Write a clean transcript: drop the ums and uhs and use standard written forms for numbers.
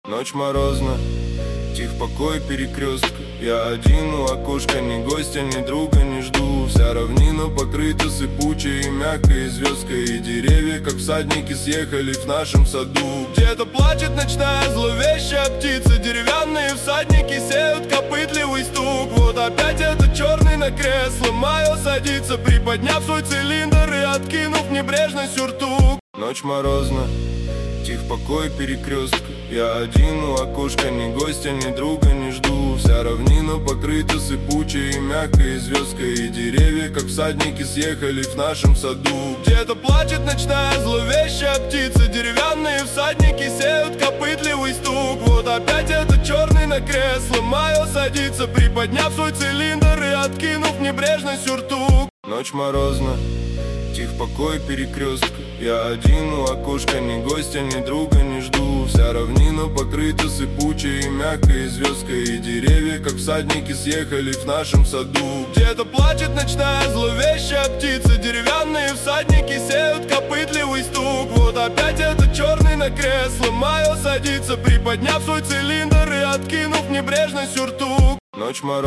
Ночь морозна, тих покой перекрестка. Я один у окошка, ни гостя, ни друга не жду. Вся равнина покрыта сыпучей и мягкой звездкой, и деревья, как всадники, съехали в нашем саду. Где-то плачет ночная зловещая птица, деревянные всадники сеют копытливый стук. Вот опять этот черный на кресло мое садится, приподняв свой цилиндр и откинув небрежно сюртук. Ночь морозна, тих покой перекрестка. Я один у окошка, ни гостя, ни друга не жду. Вся равнина покрыта сыпучей и мягкой звездкой, и деревья, как всадники, съехали в нашем саду. Где-то плачет ночная зловещая птица, деревянные всадники сеют копытливый стук. Вот опять этот черный на кресло мое садится, приподняв свой цилиндр и откинув небрежно сюртук. Ночь морозна, тих покой перекрестка. Я один у окошка, ни гостя, ни друга не жду. Вся равнина покрыта сыпучей и мягкой звездкой, и деревья, как всадники, съехали в нашем саду. Где-то плачет ночная зловещая птица, деревянные всадники сеют копытливый стук. Вот опять этот черный на кресло мое садится, приподняв свой цилиндр и откинув небрежно сюртук. Ночь морозна.